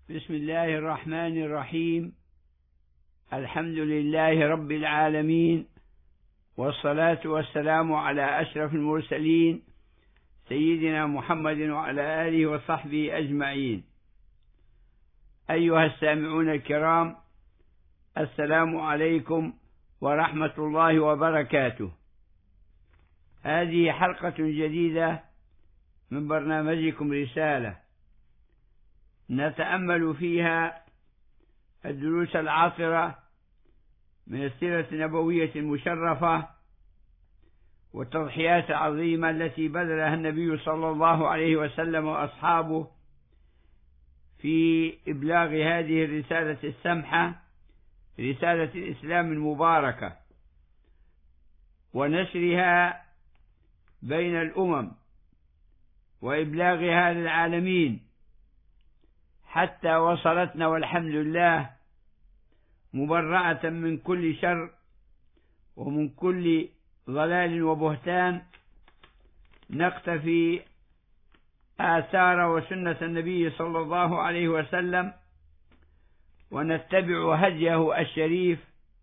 بسم الله الرحمن الرحيم. الحمد لله رب العالمين، والصلاة والسلام على أشرف المرسلين سيدنا محمد وعلى آله وصحبه أجمعين. أيها السامعون الكرام، السلام عليكم ورحمة الله وبركاته. هذه حلقة جديدة من برنامجكم رسالة نتأمل فيها الدروس العاطرة من السيرة النبوية المشرفة والتضحيات العظيمة التي بذلها النبي صلى الله عليه وسلم وأصحابه في إبلاغ هذه الرسالة السمحة، رسالة الإسلام المباركة، ونشرها بين الأمم وإبلاغها للعالمين حتى وصلتنا والحمد لله مبرأة من كل شر ومن كل ضلال وبهتان، نقتفي آثار وسنة النبي صلى الله عليه وسلم ونتبع هديه الشريف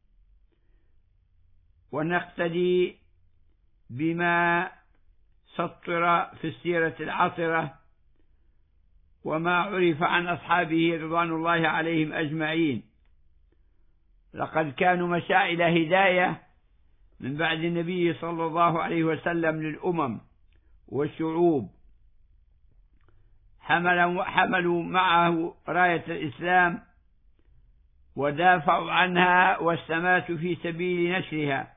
ونقتدي بما سطر في السيرة العطرة وما عرف عن أصحابه رضوان الله عليهم أجمعين. لقد كانوا مشاعل هداية من بعد النبي صلى الله عليه وسلم للأمم والشعوب، حملوا معه راية الإسلام ودافعوا عنها واستماتوا في سبيل نشرها،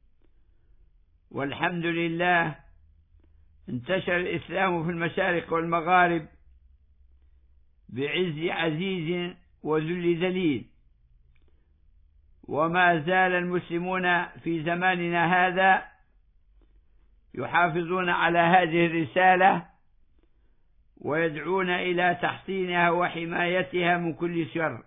والحمد لله انتشر الإسلام في المشارق والمغارب بعز عزيز وذل ذليل، وما زال المسلمون في زماننا هذا يحافظون على هذه الرسالة ويدعون إلى تحصينها وحمايتها من كل شر.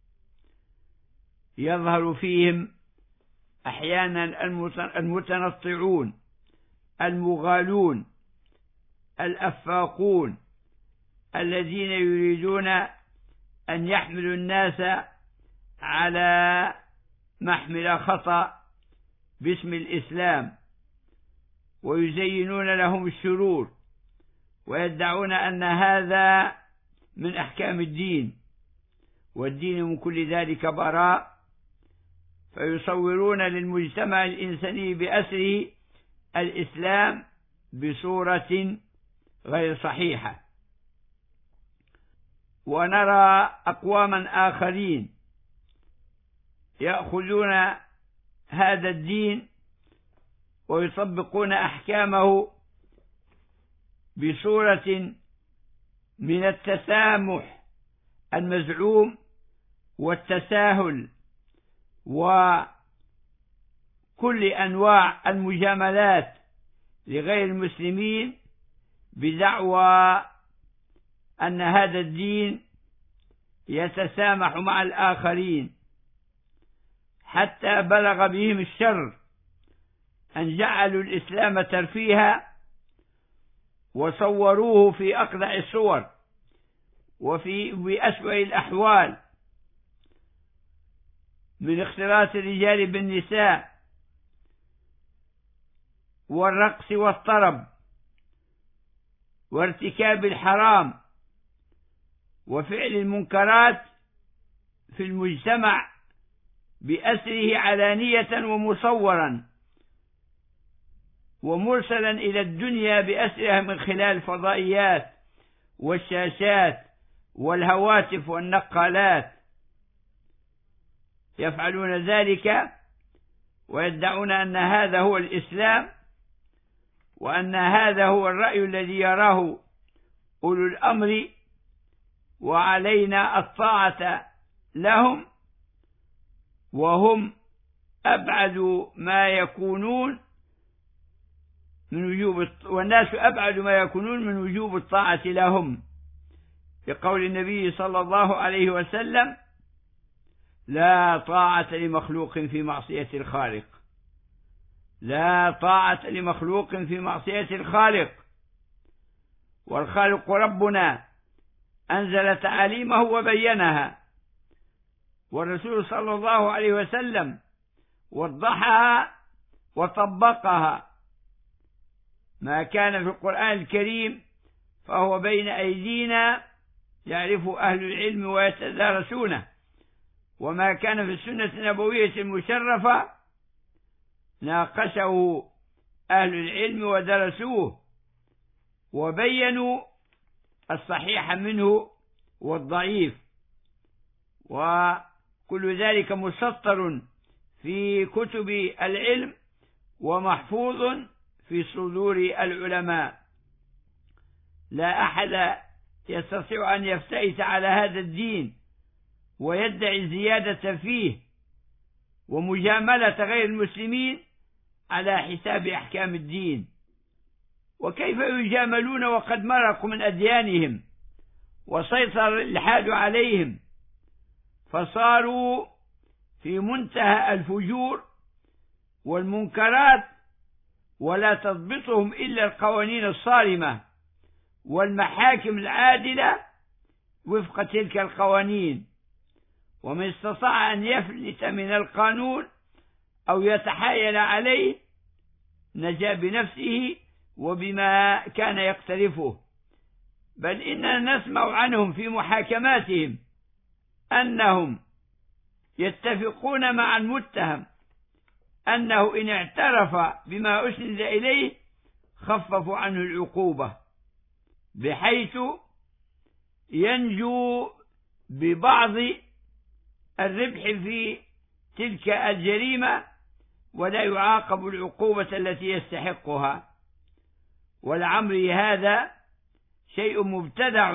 يظهر فيهم أحيانا المتنطعون المغالون الأفاقون الذين يريدون أن يحملوا الناس على محمل خطأ باسم الإسلام، ويزينون لهم الشرور ويدعون أن هذا من أحكام الدين، والدين من كل ذلك براء، فيصورون للمجتمع الإنساني بأسره الإسلام بصورة غير صحيحة. ونرى أقواما آخرين يأخذون هذا الدين ويطبقون أحكامه بصورة من التسامح المزعوم والتساهل وكل أنواع المجاملات لغير المسلمين، بدعوى أن هذا الدين يتسامح مع الآخرين، حتى بلغ بهم الشر أن جعلوا الإسلام ترفيها وصوروه في أقذع الصور وفي أسوأ الأحوال، من اختلاط الرجال بالنساء والرقص والطرب وارتكاب الحرام وفعل المنكرات في المجتمع بأسره علانية ومصورا ومرسلا إلى الدنيا بأسرها من خلال الفضائيات والشاشات والهواتف والنقالات. يفعلون ذلك ويدعون أن هذا هو الإسلام، وأن هذا هو الرأي الذي يراه أولو الأمر، وعلينا الطاعة لهم، وهم أبعد ما يكونون من وجوب، والناس أبعد ما يكونون من وجوب الطاعة لهم، لقول النبي صلى الله عليه وسلم: لا طاعة لمخلوق في معصية الخالق. لا طاعة لمخلوق في معصية الخالق، والخالق ربنا أنزل تعاليمه وبينها، والرسول صلى الله عليه وسلم وضحها وطبقها. ما كان في القرآن الكريم فهو بين أيدينا يعرف أهل العلم ويتدارسونه، وما كان في السنة النبوية المشرفة ناقشه أهل العلم ودرسوه وبينوا الصحيح منه والضعيف، وكل ذلك مسطر في كتب العلم ومحفوظ في صدور العلماء. لا أحد يستطيع أن يفتئت على هذا الدين ويدعي الزيادة فيه ومجاملة غير المسلمين على حساب أحكام الدين. وكيف يجاملون وقد مرقوا من أديانهم وسيطر الإلحاد عليهم، فصاروا في منتهى الفجور والمنكرات، ولا تضبطهم إلا القوانين الصارمة والمحاكم العادلة وفق تلك القوانين. ومن استطاع أن يفلت من القانون أو يتحايل عليه نجا بنفسه وبما كان يقترفه. بل إننا نسمع عنهم في محاكماتهم أنهم يتفقون مع المتهم أنه إن اعترف بما أسند إليه خففوا عنه العقوبة، بحيث ينجو ببعض الربح في تلك الجريمة ولا يعاقب العقوبة التي يستحقها. ولعمري هذا شيء مبتدع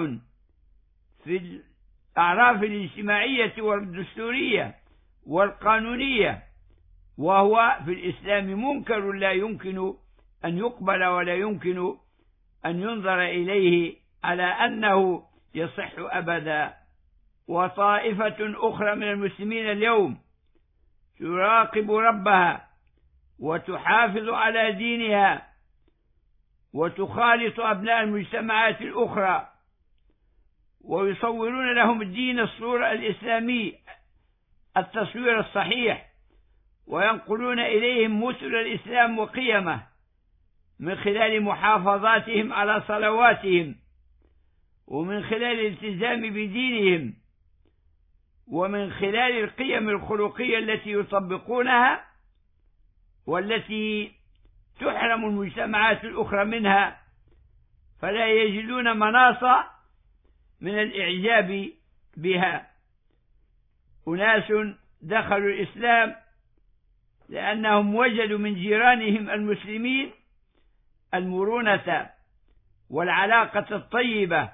في الأعراف الاجتماعية والدستورية والقانونية، وهو في الإسلام منكر لا يمكن أن يقبل ولا يمكن أن ينظر إليه على أنه يصح أبدا. وطائفة أخرى من المسلمين اليوم تراقب ربها وتحافظ على دينها وتخالط أبناء المجتمعات الأخرى ويصورون لهم الدين الصورة الإسلامي التصوير الصحيح، وينقلون إليهم مثل الإسلام وقيمه من خلال محافظاتهم على صلواتهم، ومن خلال الالتزام بدينهم، ومن خلال القيم الخلقية التي يطبقونها والتي تحرم المجتمعات الأخرى منها، فلا يجدون مناص من الإعجاب بها. أناس دخلوا الإسلام لأنهم وجدوا من جيرانهم المسلمين المرونة والعلاقة الطيبة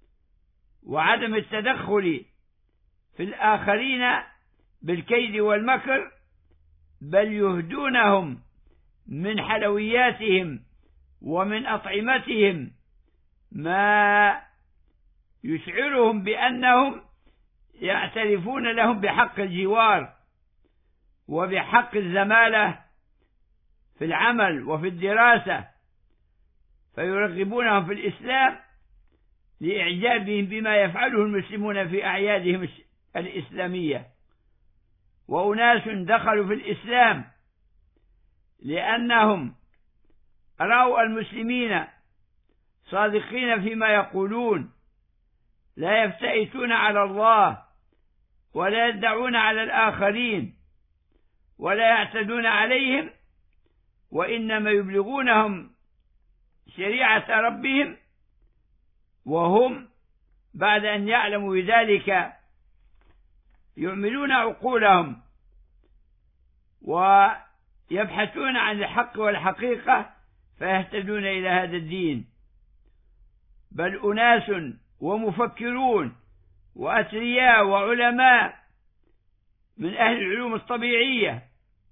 وعدم التدخل في الآخرين بالكيد والمكر، بل يهدونهم من حلوياتهم ومن أطعمتهم ما يشعرهم بأنهم يعترفون لهم بحق الجوار وبحق الزمالة في العمل وفي الدراسة، فيرغبونهم في الإسلام لإعجابهم بما يفعله المسلمون في أعيادهم الإسلامية. وأناس دخلوا في الإسلام لأنهم رأوا المسلمين صادقين فيما يقولون، لا يفتئتون على الله ولا يدعون على الآخرين ولا يعتدون عليهم، وإنما يبلغونهم شريعة ربهم، وهم بعد أن يعلموا بذلك يعملون عقولهم ويبحثون عن الحق والحقيقة فيهتدون إلى هذا الدين. بل أناس ومفكرون وأثرياء وعلماء من أهل العلوم الطبيعية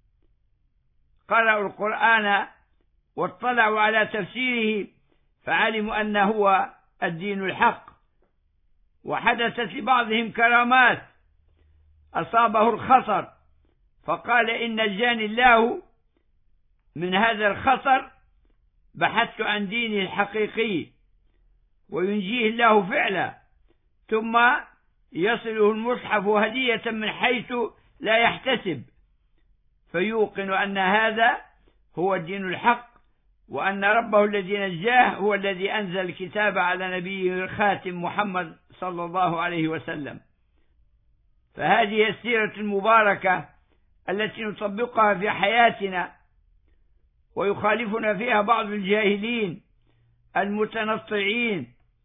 قرأوا القرآن واطلعوا على تفسيره فعلموا أنه هو الدين الحق، وحدثت لبعضهم كرامات أصابه الخطر فقال إن نجاني الله من هذا الخطر، بحثت عن دينه الحقيقي وينجيه الله فعلا، ثم يصله المصحف هدية من حيث لا يحتسب، فيوقن أن هذا هو الدين الحق، وأن ربه الذي نجاه هو الذي أنزل الكتاب على نبيه الخاتم محمد صلى الله عليه وسلم. فهذه السيرة المباركة التي نطبقها في حياتنا، ويخالفنا فيها بعض الجاهلين المتنطعين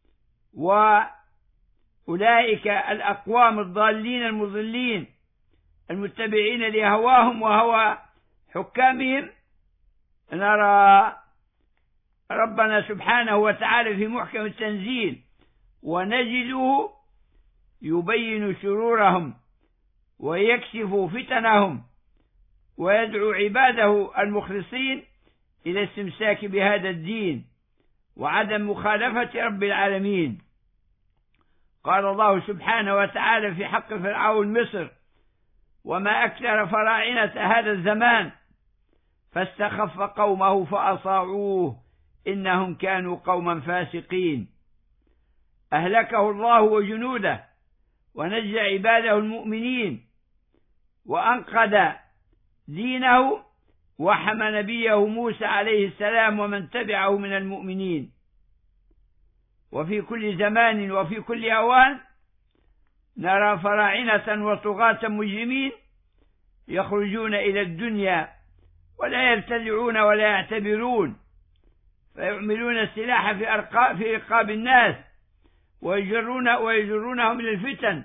وأولئك الأقوام الضالين المضلين المتبعين لهواهم وهوى حكامهم. نرى ربنا سبحانه وتعالى في محكم التنزيل ونجده يبين شرورهم ويكشف فتنهم، ويدعو عباده المخلصين إلى الاستمساك بهذا الدين وعدم مخالفة رب العالمين. قال الله سبحانه وتعالى في حق فرعون مصر: وما أكثر فراعنة هذا الزمان فاستخف قومه فأطاعوه إنهم كانوا قوما فاسقين. أهلكه الله وجنوده ونجى عباده المؤمنين وأنقذ دينه وحمى نبيه موسى عليه السلام ومن تبعه من المؤمنين. وفي كل زمان وفي كل أوان نرى فراعنة وطغاة مجرمين يخرجون إلى الدنيا ولا يبتدعون ولا يعتبرون، فيعملون السلاح في رقاب الناس ويجرونهم إلى الفتن،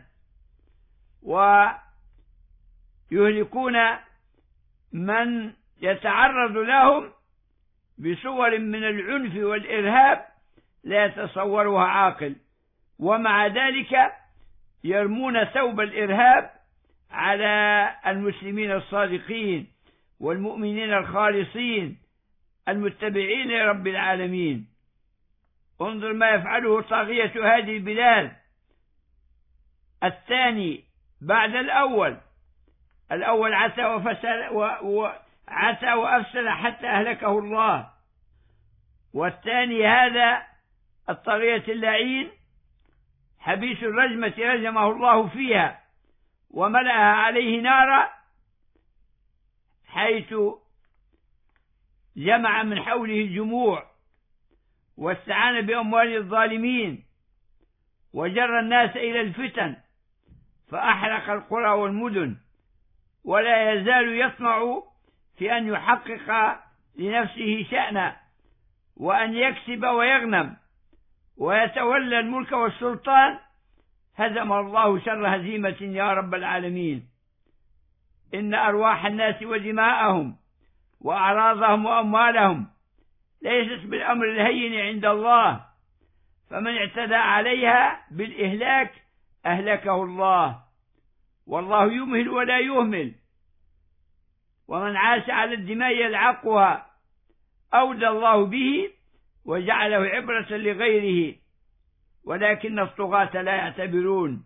ويهلكون من يتعرض لهم بصور من العنف والإرهاب لا يتصورها عاقل، ومع ذلك يرمون ثوب الإرهاب على المسلمين الصادقين والمؤمنين الخالصين المتبعين لرب العالمين. انظر ما يفعله طاغية هذه البلاد، الثاني بعد الأول عتى وأفسد حتى أهلكه الله، والثاني هذا الطاغية اللعين حبيس الرجمة رجمه الله فيها وملأها عليه نارا، حيث جمع من حوله الجموع واستعان بأموال الظالمين وجر الناس إلى الفتن فأحرق القرى والمدن، ولا يزال يطمع في أن يحقق لنفسه شأنا وأن يكسب ويغنم ويتولى الملك والسلطان. هزم الله شر هزيمة يا رب العالمين. إن أرواح الناس ودماءهم وأعراضهم وأموالهم ليست بالأمر الهين عند الله، فمن اعتدى عليها بالإهلاك أهلكه الله، والله يمهل ولا يهمل، ومن عاش على الدماء يلعقها أودى الله به وجعله عبرة لغيره، ولكن الطغاة لا يعتبرون.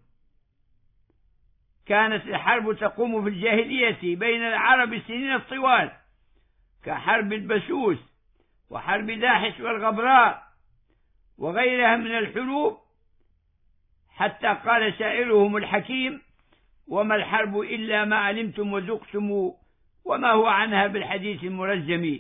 كانت الحرب تقوم في الجاهلية بين العرب السنين الطوال كحرب البسوس وحرب داحس والغبراء وغيرها من الحروب، حتى قال شاعرهم الحكيم: وما الحرب إلا ما علمتم وذقتم وما هو عنها بالحديث المرجم.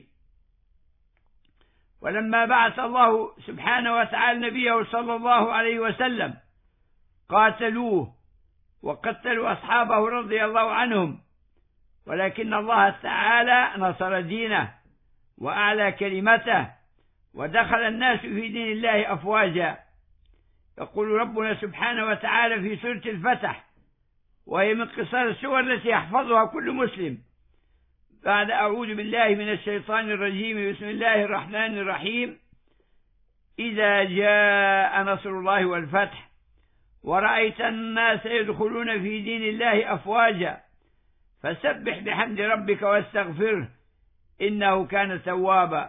ولما بعث الله سبحانه وتعالى نبيه صلى الله عليه وسلم قاتلوه وقتلوا أصحابه رضي الله عنهم، ولكن الله تعالى نصر دينه وأعلى كلمته ودخل الناس في دين الله أفواجا. يقول ربنا سبحانه وتعالى في سورة الفتح، وهي من قصار السور التي يحفظها كل مسلم، بعد أعوذ بالله من الشيطان الرجيم: بسم الله الرحمن الرحيم. إذا جاء نصر الله والفتح ورأيت الناس يدخلون في دين الله أفواجا فسبح بحمد ربك واستغفره إنه كان توابا.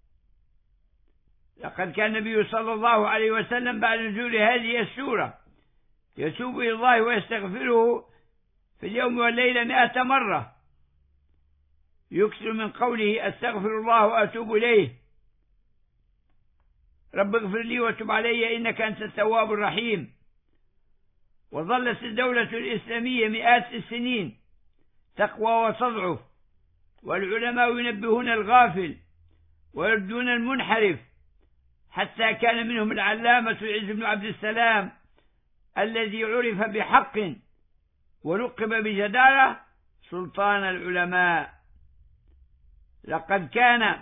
لقد كان النبي صلى الله عليه وسلم بعد نزول هذه السورة يتوب إلى الله ويستغفره في اليوم والليلة 100 مرة، يكثر من قوله: أستغفر الله وأتوب إليه، رب اغفر لي وتب علي إنك أنت التواب الرحيم. وظلت الدولة الإسلامية مئات السنين تقوى وتضعف، والعلماء ينبهون الغافل ويردون المنحرف، حتى كان منهم العلامة العز بن عبد السلام الذي عرف بحق ولقب بجدارة سلطان العلماء. لقد كان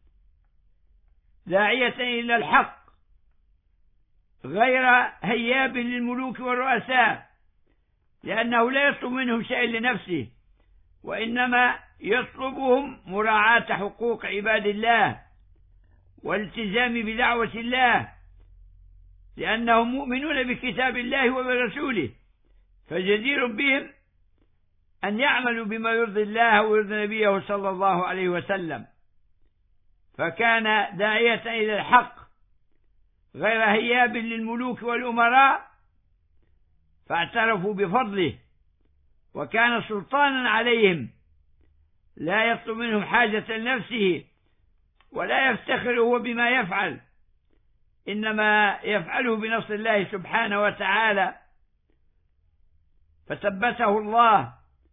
داعية إلى الحق غير هياب للملوك والرؤساء، لأنه لا يطلب منهم شيئا لنفسه، وإنما يطلبهم مراعاة حقوق عباد الله والالتزام بدعوة الله، لأنهم مؤمنون بكتاب الله وبرسوله، فجدير بهم أن يعملوا بما يرضي الله ويرضي نبيه صلى الله عليه وسلم. فكان داعية إلى الحق غير هياب للملوك والأمراء، فاعترفوا بفضله، وكان سلطانا عليهم، لا يطلب منهم حاجة لنفسه ولا يفتخر هو بما يفعل، إنما يفعله بنصر الله سبحانه وتعالى. فثبته الله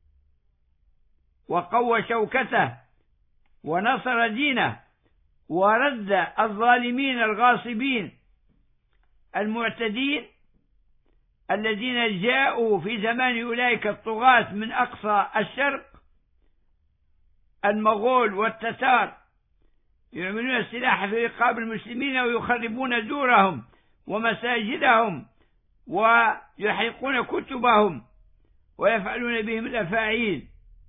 وقوى شوكته ونصر دينه، ورد الظالمين الغاصبين المعتدين الذين جاءوا في زمان أولئك الطغاة من أقصى الشرق، المغول والتتار، يعملون السلاح في رقاب المسلمين ويخربون دورهم ومساجدهم ويحرقون كتبهم ويفعلون بهم الأفاعيل.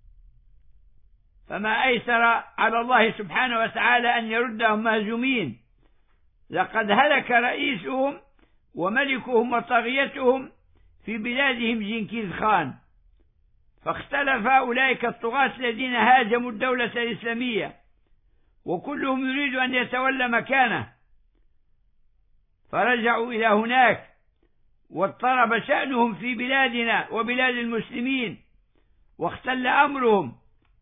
فما أيسر على الله سبحانه وتعالى أن يردهم مهزومين. لقد هلك رئيسهم وملكهم وطاغيتهم في بلادهم جنكيز خان، فاختلف أولئك الطغاة الذين هاجموا الدولة الإسلامية، وكلهم يريد أن يتولى مكانه، فرجعوا إلى هناك واضطرب شأنهم في بلادنا وبلاد المسلمين، واختل أمرهم،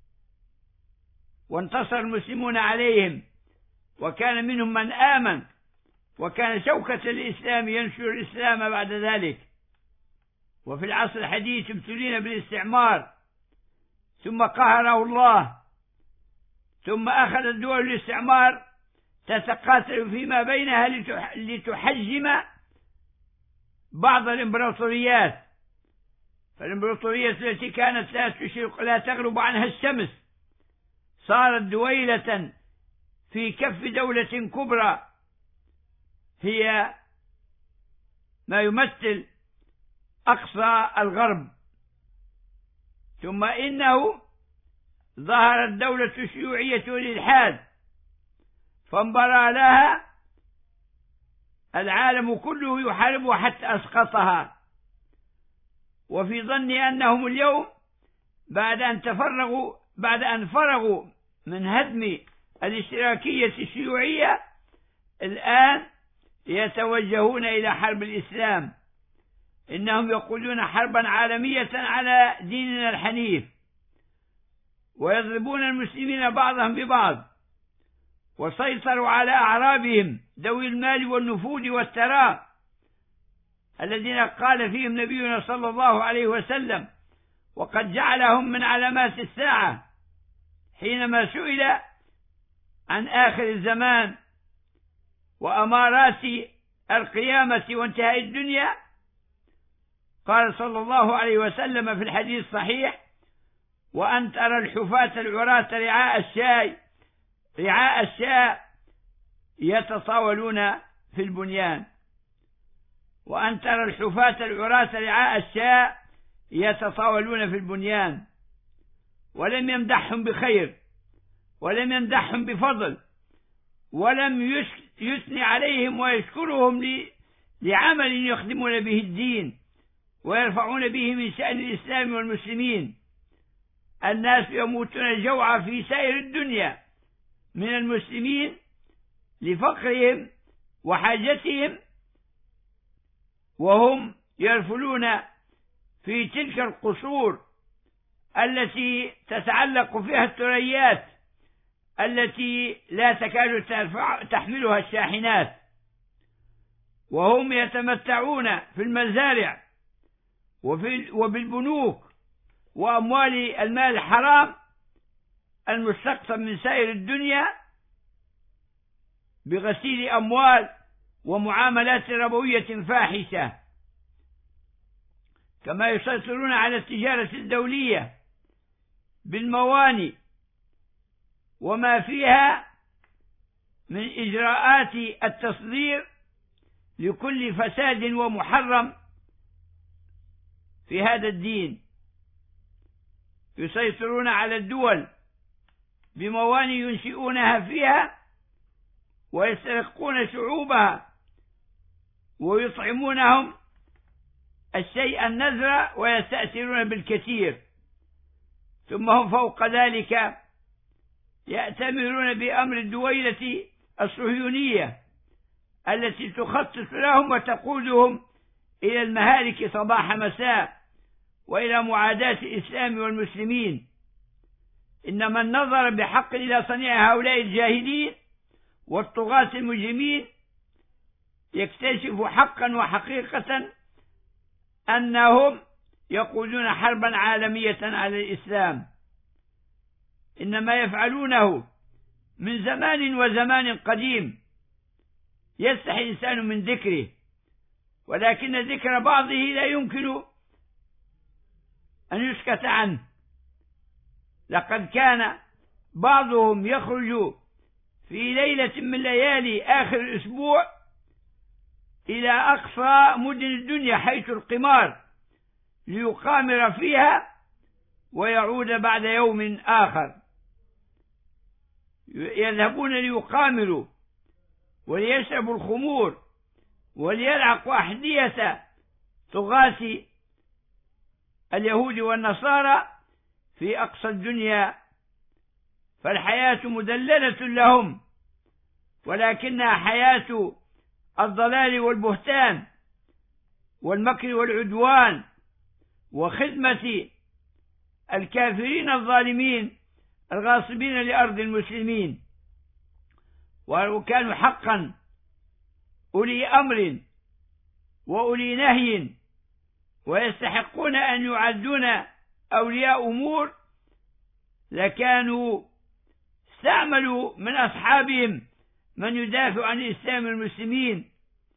وانتصر المسلمون عليهم، وكان منهم من آمن، وكان شوكة الإسلام ينشر الإسلام بعد ذلك. وفي العصر الحديث ابتلينا بالاستعمار، ثم قهره الله، ثم أخذت دول الاستعمار تتقاتل فيما بينها لتحجم بعض الإمبراطوريات. فالإمبراطورية التي كانت لا تغرب عنها الشمس صارت دويلة في كف دولة كبرى هي ما يمثل أقصى الغرب. ثم إنه ظهرت دولة الشيوعية والإلحاد، فانبرى لها العالم كله يحاربها حتى أسقطها. وفي ظني أنهم اليوم بعد أن فرغوا من هدم الاشتراكية الشيوعية، الآن يتوجهون إلى حرب الإسلام. إنهم يقودون حربا عالمية على ديننا الحنيف، ويضربون المسلمين بعضهم ببعض، وسيطروا على أعرابهم ذوي المال والنفوذ والثراء الذين قال فيهم نبينا صلى الله عليه وسلم: وقد جعلهم من علامات الساعة، حينما سئل عن آخر الزمان وأمارات القيامة وانتهاء الدنيا، قال صلى الله عليه وسلم في الحديث الصحيح: وأن ترى الحفاة العراة رعاء الشاء يتطاولون في البنيان. وأن ترى الحفاة العراة رعاء الشاء يتطاولون في البنيان. ولم يمدحهم بخير، ولم يمدحهم بفضل، ولم يثني عليهم ويشكرهم لعمل يخدمون به الدين ويرفعون به من شأن الإسلام والمسلمين. الناس يموتون جوعا في سائر الدنيا من المسلمين لفقرهم وحاجتهم، وهم يرفلون في تلك القصور التي تتعلق فيها الثريات التي لا تكاد تحملها الشاحنات، وهم يتمتعون في المزارع وبالبنوك وأموال المال الحرام المستقطب من سائر الدنيا بغسيل أموال ومعاملات ربوية فاحشة، كما يسيطرون على التجارة الدولية بالموانئ وما فيها من إجراءات التصدير لكل فساد ومحرم في هذا الدين. يسيطرون على الدول بموانئ ينشئونها فيها ويسترقون شعوبها ويطعمونهم الشيء النذر ويستأثرون بالكثير، ثم هم فوق ذلك يأتمرون بأمر الدويلة الصهيونية التي تخطط لهم وتقودهم إلى المهالك صباح مساء وإلى معاداة الإسلام والمسلمين. إنما النظر بحق إلى صنيع هؤلاء الجاهلين والطغاة المجرمين يكتشف حقا وحقيقة أنهم يقودون حربا عالمية على الإسلام، إنما يفعلونه من زمان وزمان قديم يستحي الإنسان من ذكره، ولكن ذكر بعضه لا يمكن أن يسكت عنه. لقد كان بعضهم يخرج في ليلة من ليالي آخر الأسبوع إلى أقصى مدن الدنيا حيث القمار ليقامر فيها ويعود بعد يوم آخر. يذهبون ليقامروا وليشربوا الخمور وليلعقوا أحذية طغاة اليهود والنصارى في أقصى الدنيا، فالحياة مدللة لهم، ولكنها حياة الضلال والبهتان والمكر والعدوان وخدمة الكافرين الظالمين الغاصبين لأرض المسلمين. وكانوا حقا أولي أمر وأولي نهي ويستحقون أن يعدون أولياء أمور، لكانوا استعملوا من أصحابهم من يدافع عن الإسلام والمسلمين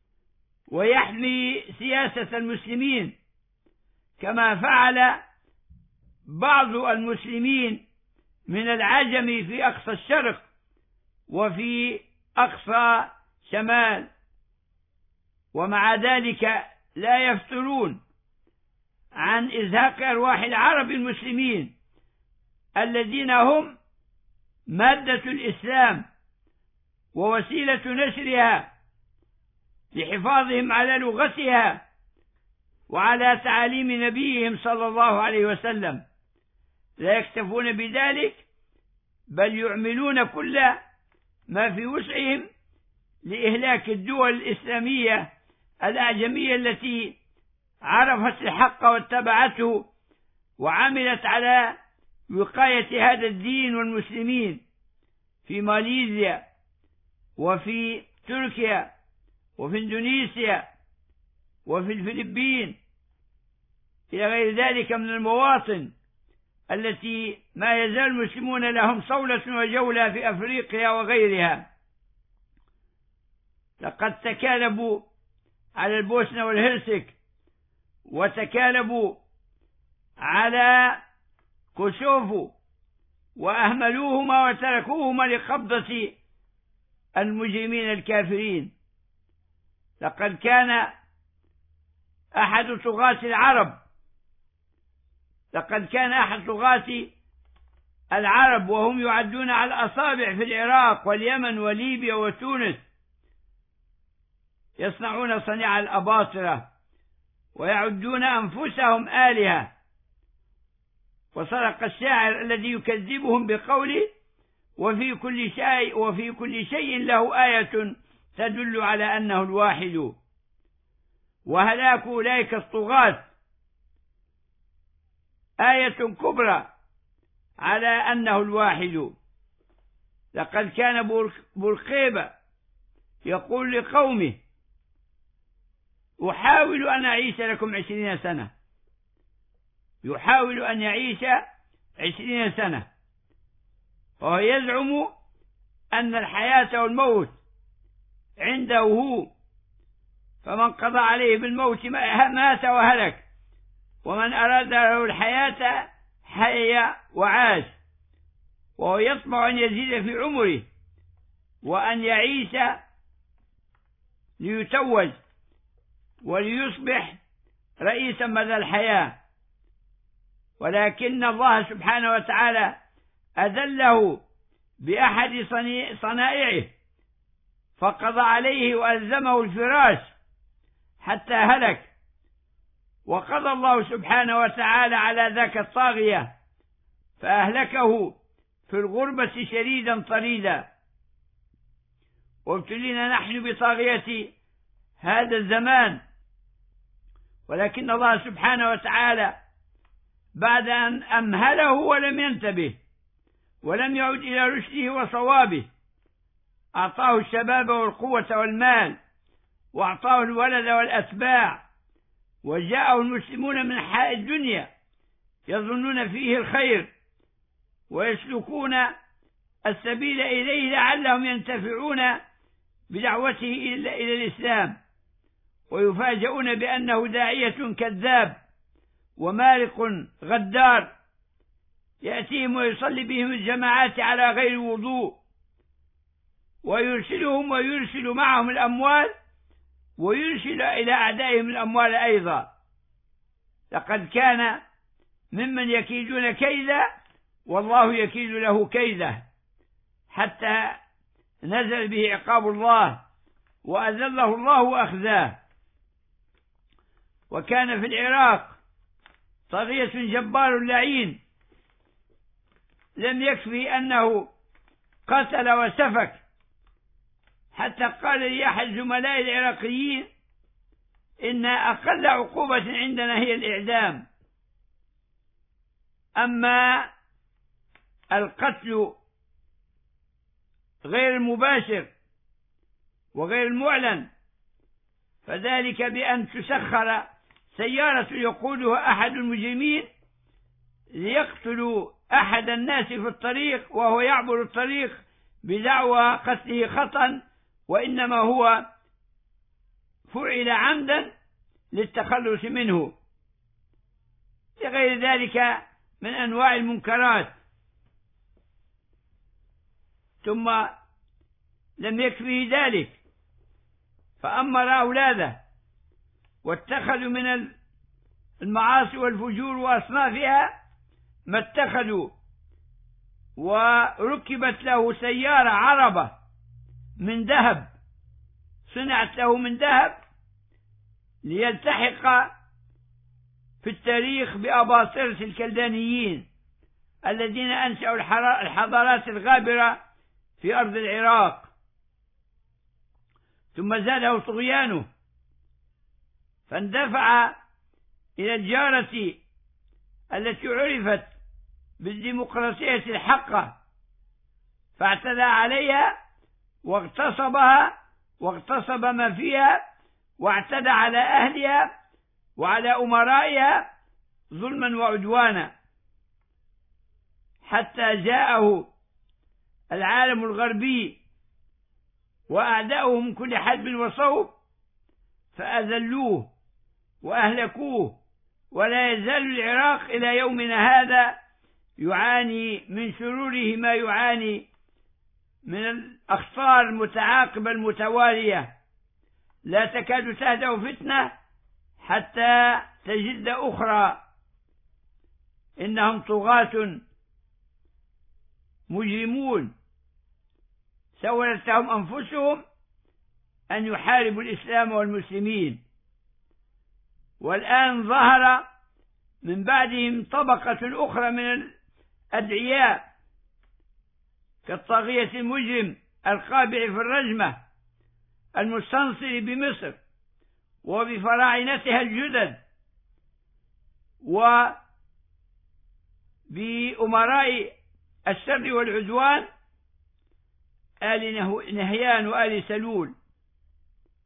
ويحمي سياسة المسلمين، كما فعل بعض المسلمين من العجم في أقصى الشرق وفي أقصى شمال، ومع ذلك لا يفترون عن إزهاق أرواح العرب المسلمين الذين هم مادة الإسلام ووسيلة نشرها لحفاظهم على لغتها وعلى تعاليم نبيهم صلى الله عليه وسلم. لا يكتفون بذلك بل يعملون كل ما في وسعهم لإهلاك الدول الإسلامية الأعجمية التي عرفت الحق واتبعته وعملت على وقاية هذا الدين والمسلمين في ماليزيا وفي تركيا وفي إندونيسيا وفي الفلبين إلى غير ذلك من المواطن التي ما يزال المسلمون لهم صولة وجولة في أفريقيا وغيرها. لقد تكالبوا على البوسنة والهرسك وتكالبوا على كوسوفو وأهملوهما وتركوهما لقبضة المجرمين الكافرين. لقد كان أحد طغاة العرب وهم يعدون على الأصابع في العراق واليمن وليبيا وتونس يصنعون صنيع الأباطرة ويعدون أنفسهم آلهة. وصدق الشاعر الذي يكذبهم بقوله وفي كل شيء له آية تدل على أنه الواحد. وهلاك أولئك الطغاة آية كبرى على أنه الواحد. لقد كان بورقيبة يقول لقومه أحاول أن أعيش لكم 20 سنة يحاول أن يعيش 20 سنة، وهو يزعم أن الحياة والموت عنده هو، فمن قضى عليه بالموت مات وهلك، ومن أراد له الحياة حيا وعاش. وهو يطمع أن يزيد في عمره وأن يعيش ليتوج وليصبح رئيسا مدى الحياة، ولكن الله سبحانه وتعالى أذله بأحد صنائعه فقضى عليه وألزمه الفراش حتى هلك. وقضى الله سبحانه وتعالى على ذاك الطاغية فأهلكه في الغربة شديدا طريدا. وابتلينا نحن بطاغية هذا الزمان، ولكن الله سبحانه وتعالى بعد أن أمهله ولم ينتبه ولم يعد إلى رشده وصوابه أعطاه الشباب والقوة والمال، وأعطاه الولد والأتباع، وجاءه المسلمون من أنحاء الدنيا يظنون فيه الخير ويسلكون السبيل إليه لعلهم ينتفعون بدعوته إلى الإسلام، ويفاجؤون بأنه داعية كذاب ومارق غدار يأتيهم ويصلي بهم الجماعات على غير وضوء، ويرسلهم ويرسل معهم الأموال ويرسل إلى أعدائهم الأموال أيضا. لقد كان ممن يكيدون كيدا والله يكيد له كيده، حتى نزل به عقاب الله وأذله الله وأخزاه. وكان في العراق طاغية جبار لعين لم يكفي أنه قتل وسفك، حتى قال لي أحد زملاء العراقيين إن أقل عقوبة عندنا هي الإعدام، أما القتل غير المباشر وغير المعلن فذلك بأن تسخر سيارة يقودها أحد المجرمين ليقتلوا أحد الناس في الطريق وهو يعبر الطريق بدعوى قتله خطأ، وإنما هو فعل عمدا للتخلص منه، لغير ذلك من أنواع المنكرات. ثم لم يكفه ذلك فأمر أولاده واتخذوا من المعاصي والفجور وأصنافها ما اتخذوا، وركبت له سيارة عربة من ذهب، صنعت له من ذهب ليلتحق في التاريخ بأباطرة الكلدانيين الذين أنشأوا الحضارات الغابرة في أرض العراق. ثم زاده طغيانه فاندفع إلى الجارة التي عرفت بالديمقراطية الحقة فاعتدى عليها واغتصبها واغتصب ما فيها، واعتدى على أهلها وعلى أمرائها ظلما وعدوانا، حتى جاءه العالم الغربي وأعداؤه من كل حدب وصوب فأذلوه وأهلكوه. ولا يزال العراق إلى يومنا هذا يعاني من شروره ما يعاني من الأخطار المتعاقبة المتوالية، لا تكاد تهدأ فتنة حتى تجد أخرى. إنهم طغاة مجرمون سولت لهم أنفسهم أن يحاربوا الإسلام والمسلمين، والآن ظهر من بعدهم طبقة أخرى من الأدعياء كالطاغية المجرم القابع في الرجمة المستنصر بمصر وبفراعنتها الجدد وبأمراء الشر والعدوان آل نهيان وآل سلول،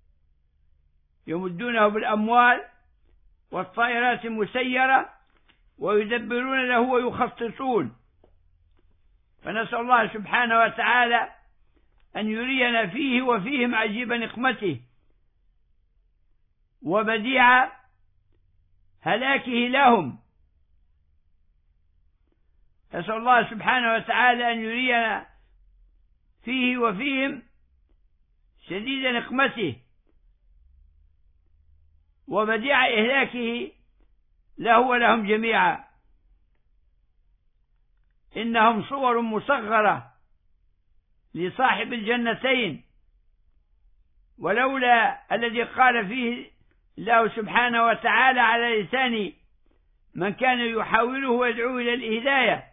يمدونه بالأموال والطائرات المسيرة ويدبرون له ويخططون. فنسأل الله سبحانه وتعالى أن يرينا فيه وفيهم عجيب نقمته وبديع هلاكه لهم. نسأل الله سبحانه وتعالى أن يرينا فيه وفيهم شديد نقمته وبديع إهلاكه له ولهم جميعا. إنهم صور مصغرة لصاحب الجنتين، ولولا الذي قال فيه الله سبحانه وتعالى على لسان من كان يحاوله ويدعو إلى الهداية: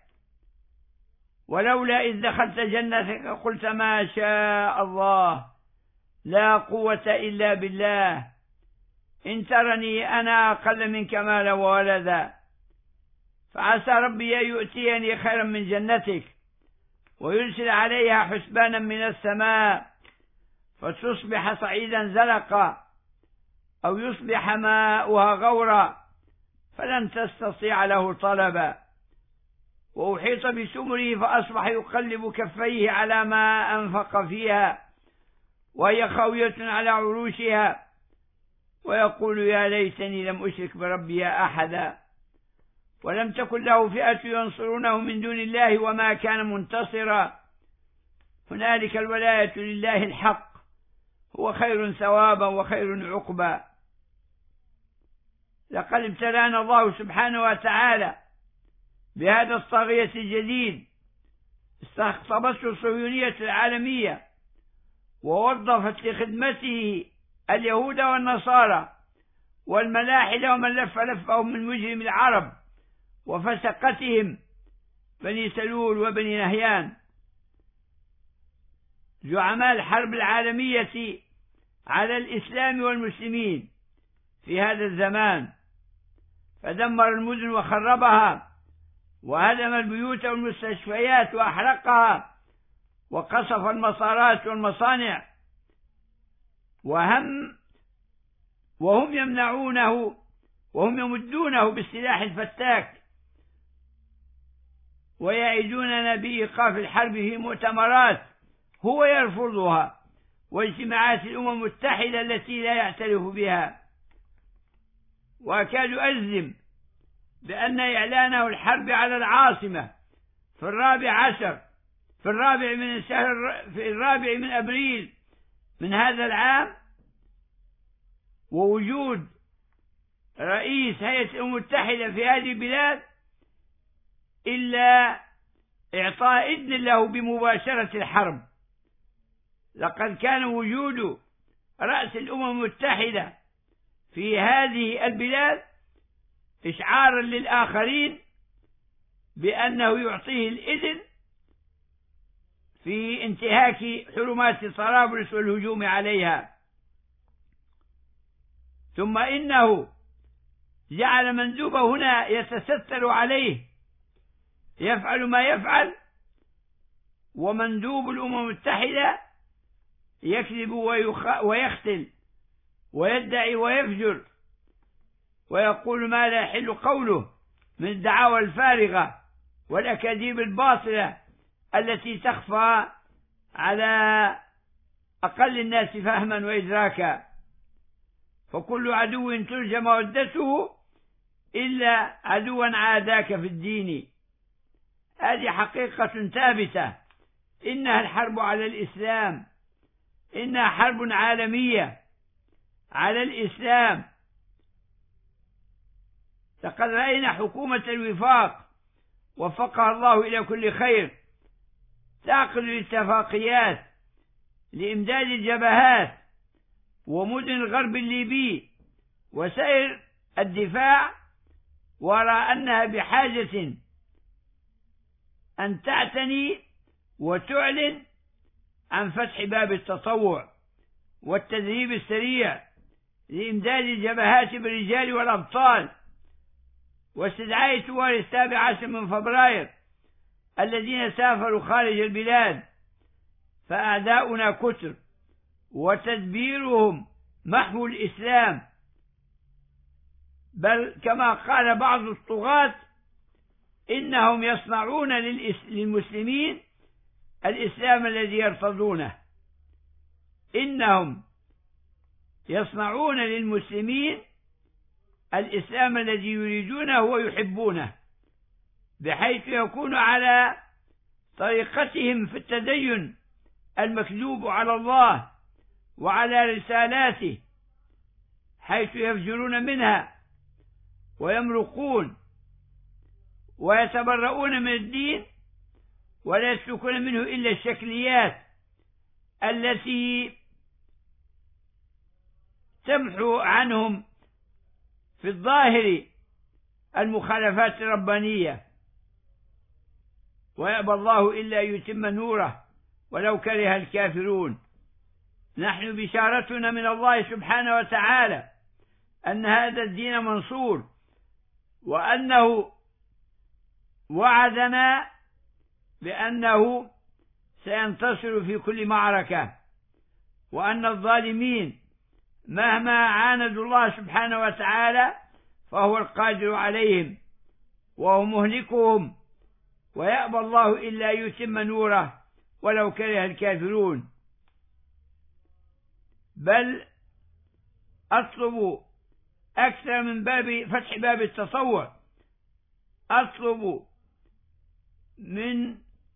ولولا إذ دخلت جنتك قلت ما شاء الله لا قوة إلا بالله إن ترني أنا أقل منك مالا وولدا فعسى ربي أن يؤتيني خيرا من جنتك ويرسل عليها حسبانا من السماء فتصبح صعيدا زلقا أو يصبح ماؤها غورا فلن تستطيع له طلبا. وأحيط بسمره فأصبح يقلب كفيه على ما أنفق فيها وهي خاوية على عروشها ويقول يا ليتني لم أشرك بربي أحدا ولم تكن له فئة ينصرونه من دون الله وما كان منتصرا. هنالك الولاية لله الحق هو خير ثوابا وخير عقبا. لقد ابتلانا الله سبحانه وتعالى بهذا الطاغية الجديد استقطبته الصهيونية العالمية ووظفت لخدمته اليهود والنصارى والملاحدة ومن لف لفهم من مجرم العرب وفسقتهم بني سلول وبني نهيان زعماء الحرب العالمية على الإسلام والمسلمين في هذا الزمان، فدمر المدن وخربها وهدم البيوت والمستشفيات وأحرقها وقصف المصارات والمصانع وهم يمنعونه وهم يمدونه بالسلاح الفتاك ويعيدوننا بإيقاف الحرب في مؤتمرات هو يرفضها واجتماعات الأمم المتحدة التي لا يعترف بها. وأكاد أجزم بأن إعلانه الحرب على العاصمة في الرابع من أبريل من هذا العام ووجود رئيس هيئة الأمم المتحدة في هذه البلاد إلا إعطاء إذن له بمباشرة الحرب. لقد كان وجود رأس الأمم المتحدة في هذه البلاد إشعارا للآخرين بأنه يعطيه الإذن في انتهاك حرمات طرابلس والهجوم عليها. ثم إنه جعل مندوبه هنا يتستر عليه يفعل ما يفعل، ومندوب الأمم المتحدة يكذب ويختل ويدعي ويفجر ويقول ما لا يحل قوله من الدعاوى الفارغة والأكاذيب الباطلة التي تخفى على أقل الناس فهما وإدراكا. فكل عدو ترجى مودته إلا عدوا عاداك في الدين. هذه حقيقة ثابتة، إنها الحرب على الإسلام، إنها حرب عالمية على الإسلام. لقد رأينا حكومة الوفاق وفقها الله إلى كل خير تعقد الاتفاقيات لإمداد الجبهات ومدن الغرب الليبي وسائر الدفاع، وأرى أنها بحاجة أن تعتني وتعلن عن فتح باب التطوع والتدريب السريع لإمداد الجبهات بالرجال والأبطال واستدعاء ثوار 17 من فبراير الذين سافروا خارج البلاد، فأعداؤنا كثر وتدبيرهم محو الإسلام، بل كما قال بعض الطغاة إنهم يصنعون للمسلمين الإسلام الذي يرتضونه، إنهم يصنعون للمسلمين الإسلام الذي يريدونه ويحبونه، بحيث يكون على طريقتهم في التدين المكذوب على الله وعلى رسالاته، حيث يفجرون منها ويمرقون ويتبرؤون من الدين، ولا يسلكون منه إلا الشكليات التي تمحو عنهم في الظاهر المخالفات الربانية. ويأبى الله إلا يتم نوره ولو كره الكافرون. نحن بشارتنا من الله سبحانه وتعالى أن هذا الدين منصور، وأنه وعدنا بأنه سينتصر في كل معركة، وأن الظالمين مهما عاندوا الله سبحانه وتعالى فهو القادر عليهم وهو مهلكهم، ويأبى الله إلا يتم نوره ولو كره الكافرون. بل أطلب أكثر من فتح باب التطوع، أطلب من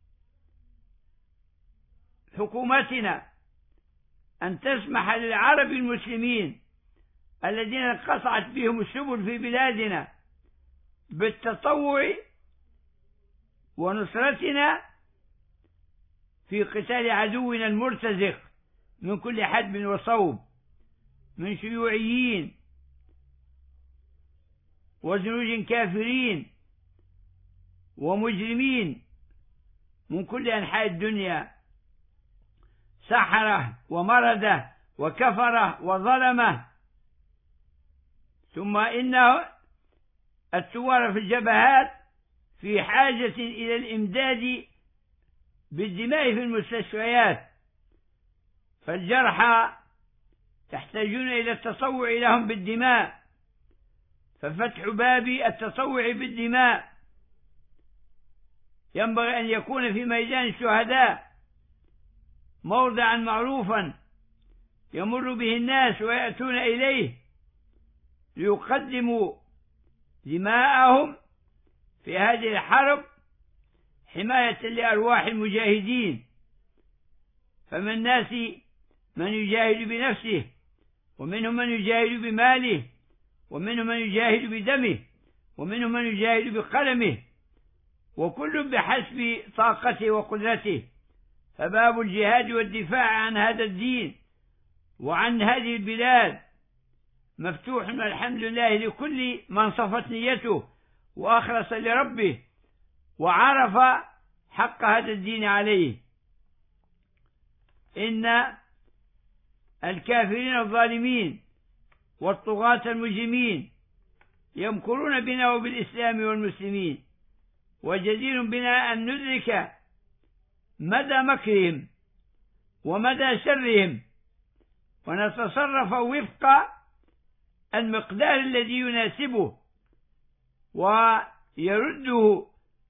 حكومتنا أن تسمح للعرب المسلمين الذين انقطعت بهم السبل في بلادنا بالتطوع ونصرتنا في قتال عدونا المرتزق من كل حدب وصوب، من شيوعيين وجنود كافرين ومجرمين من كل أنحاء الدنيا، سحرة ومردة وكفرة وظلمة. ثم إن الثوار في الجبهات في حاجة إلى الإمداد بالدماء في المستشفيات، فالجرحى يحتاجون إلى التطوع لهم بالدماء، ففتح باب التطوع بالدماء ينبغي أن يكون في ميدان الشهداء موضعا معروفا يمر به الناس ويأتون إليه ليقدموا دماءهم في هذه الحرب حماية لأرواح المجاهدين. فمن الناس من يجاهد بنفسه، ومنهم من يجاهد بماله، ومنهم من يجاهد بدمه، ومنهم من يجاهد بقلمه، وكل بحسب طاقته وقدرته. فباب الجهاد والدفاع عن هذا الدين وعن هذه البلاد مفتوح والحمد لله لكل من صفت نيته وأخلص لربه وعرف حق هذا الدين عليه. إن الكافرين الظالمين والطغاة المجرمين يمكرون بنا وبالإسلام والمسلمين، وجدير بنا أن ندرك مدى مكرهم ومدى شرهم ونتصرف وفق المقدار الذي يناسبه ويرده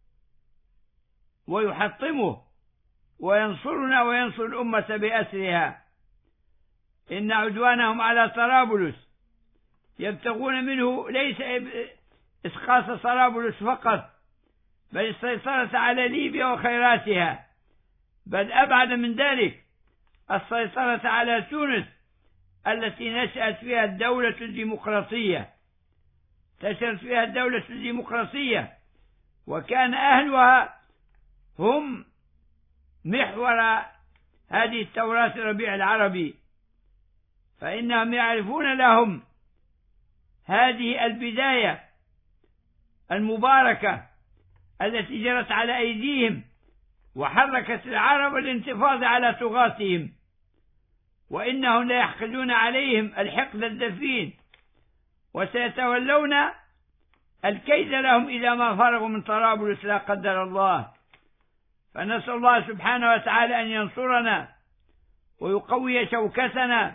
ويحطمه وينصرنا وينصر الأمة بأسرها. إن عدوانهم على طرابلس يبتغون منه ليس إسقاط طرابلس فقط، بل السيطرة على ليبيا وخيراتها، بل أبعد من ذلك السيطرة على تونس التي نشأت فيها الدولة الديمقراطية، تشرت فيها الدولة الديمقراطية، وكان أهلها هم محور هذه الثورات الربيع العربي، فإنهم يعرفون لهم هذه البداية المباركة التي جرت على أيديهم وحركت العرب الانتفاض على طغاتهم، وإنهم لا يحقدون عليهم الحقد الدفين، وسيتولون الكيد لهم إذا ما فرغوا من طرابلس لا قدر الله. فنسأل الله سبحانه وتعالى أن ينصرنا ويقوي شوكتنا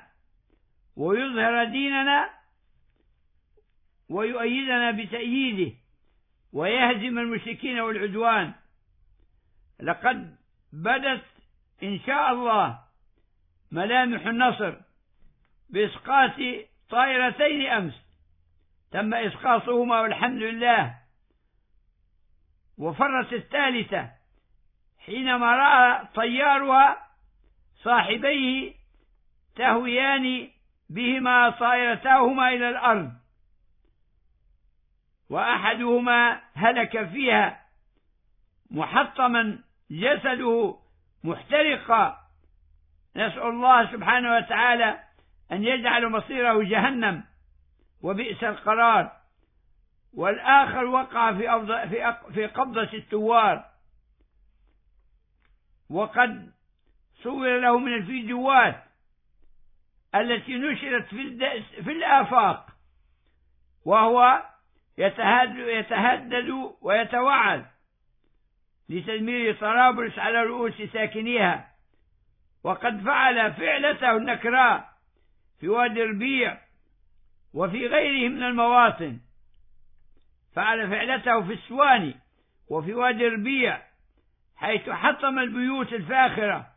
ويظهر ديننا ويؤيدنا بتأييده، ويهزم المشركين والعدوان. لقد بدت إن شاء الله ملامح النصر بإسقاط طائرتين أمس تم إسقاطهما والحمد لله، وفرت الثالثة حينما رأى طيارها صاحبيه تهويان بهما طائرتاهما إلى الأرض، وأحدهما هلك فيها محطما جسده محترقا، نسأل الله سبحانه وتعالى أن يجعل مصيره جهنم وبئس القرار. والآخر وقع في قبضة الثوار، وقد صور له من الفيديوهات التي نشرت في الآفاق وهو يتهدد ويتوعد لتدمير طرابلس على رؤوس ساكنيها، وقد فعل فعلته النكراء في وادي ربيع وفي غيره من المواطن. فعل فعلته في السواني وفي وادي ربيع، حيث حطم البيوت الفاخرة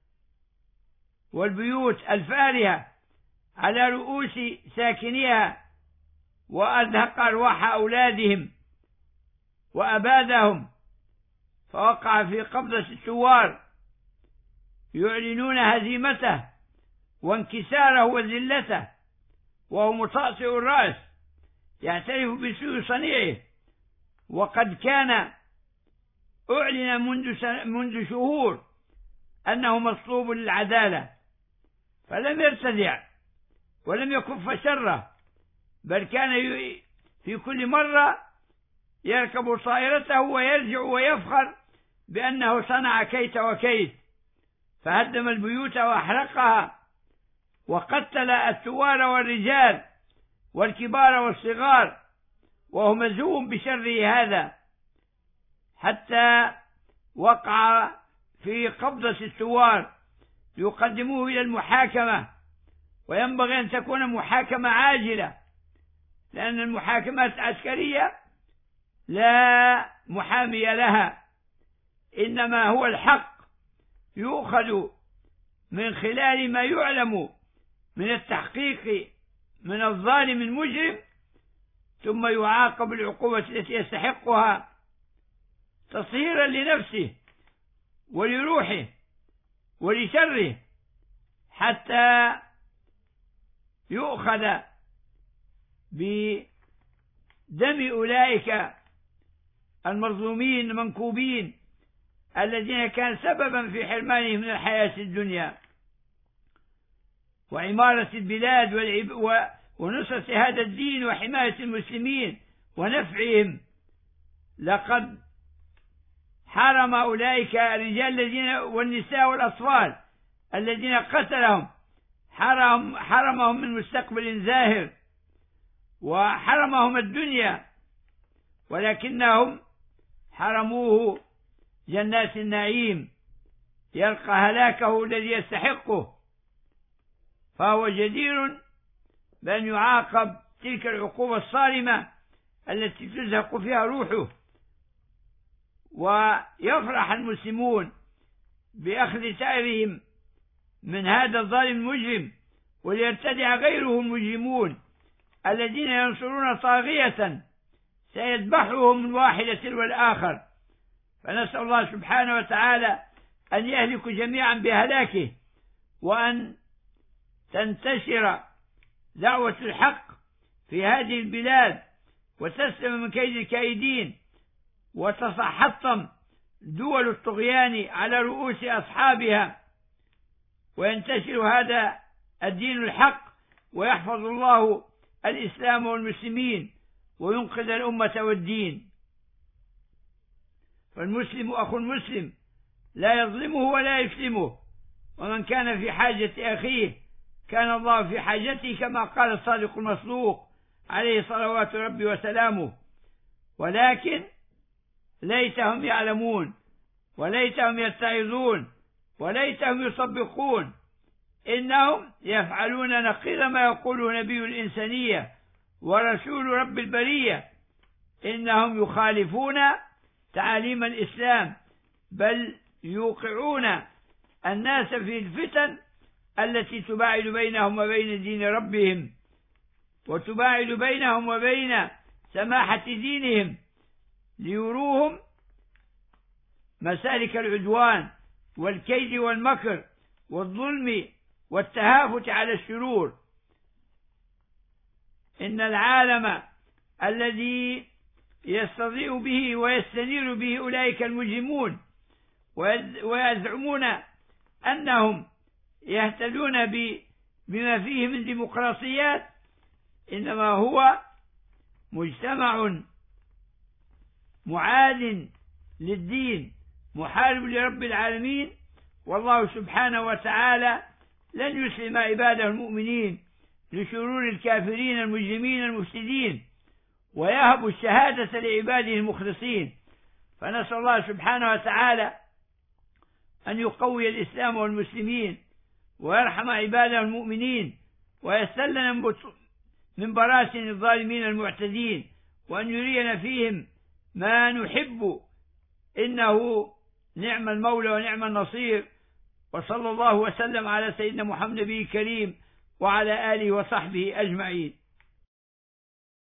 والبيوت الفارهة على رؤوس ساكنيها، وأزهق أرواح أولادهم وأبادهم، فوقع في قبضة الثوار يعلنون هزيمته وانكساره وذلته، وهو مطأطئ الرأس يعترف بسوء صنيعه. وقد كان أعلن منذ شهور أنه مطلوب للعدالة، فلم يرتدع ولم يكف شره، بل كان في كل مرة يركب طائرته ويرجع ويفخر بأنه صنع كيت وكيت، فهدم البيوت وأحرقها، وقتل الثوار والرجال والكبار والصغار، وهو مزوم بشره هذا، حتى وقع في قبضة الثوار يقدموه إلى المحاكمة، وينبغي أن تكون محاكمة عاجلة، لأن المحاكمات العسكرية لا محامي لها، إنما هو الحق يؤخذ من خلال ما يعلم من التحقيق من الظالم المجرم، ثم يعاقب العقوبة التي يستحقها تطهيرا لنفسه ولروحه ولشره، حتى يؤخذ بدم أولئك المظلومين المنكوبين الذين كان سببا في حرمانهم من الحياة الدنيا وعمارة البلاد ونصرة هذا الدين وحماية المسلمين ونفعهم. لقد حرم أولئك الرجال الذين والنساء والأطفال الذين قتلهم، حرمهم من مستقبل زاهر وحرمهم الدنيا، ولكنهم حرموه جنات النعيم يلقى هلاكه الذي يستحقه، فهو جدير بأن يعاقب تلك العقوبة الصارمة التي تزهق فيها روحه. ويفرح المسلمون بأخذ ثأرهم من هذا الظالم المجرم، وليرتدع غيره المجرمون الذين ينصرون طاغية سيذبحهم من واحدة والآخر. فنسأل الله سبحانه وتعالى أن يهلك جميعا بهلاكه، وأن تنتشر دعوة الحق في هذه البلاد وتسلم من كيد الكائدين، وتتحطم دول الطغيان على رؤوس أصحابها، وينتشر هذا الدين الحق، ويحفظ الله الإسلام والمسلمين، وينقذ الأمة والدين. فالمسلم أخو المسلم لا يظلمه ولا يسلمه، ومن كان في حاجة أخيه كان الله في حاجته، كما قال الصادق المصدوق عليه صلوات ربي وسلامه. ولكن ليتهم يعلمون، وليتهم يتعظون، وليتهم يصدقون، إنهم يفعلون نقيض ما يقوله نبي الإنسانية ورسول رب البرية، إنهم يخالفون تعاليم الإسلام، بل يوقعون الناس في الفتن التي تباعد بينهم وبين دين ربهم، وتباعد بينهم وبين سماحة دينهم، ليروهم مسالك العدوان والكيد والمكر والظلم والتهافت على الشرور. إن العالم الذي يستضيء به ويستنير به أولئك المجرمون ويزعمون أنهم يهتدون بما فيه من ديمقراطيات، إنما هو مجتمع معاد للدين محارب لرب العالمين. والله سبحانه وتعالى لن يسلم عباده المؤمنين لشرور الكافرين المجرمين المفسدين، ويهب الشهادة لعباده المخلصين. فنسأل الله سبحانه وتعالى أن يقوي الإسلام والمسلمين، ويرحم عباده المؤمنين، ويسلم من براثن الظالمين المعتدين، وأن يرينا فيهم ما نحب، إنه نعم المولى ونعم النصير. وصلى الله وسلم على سيدنا محمد النبي الكريم وعلى آله وصحبه أجمعين.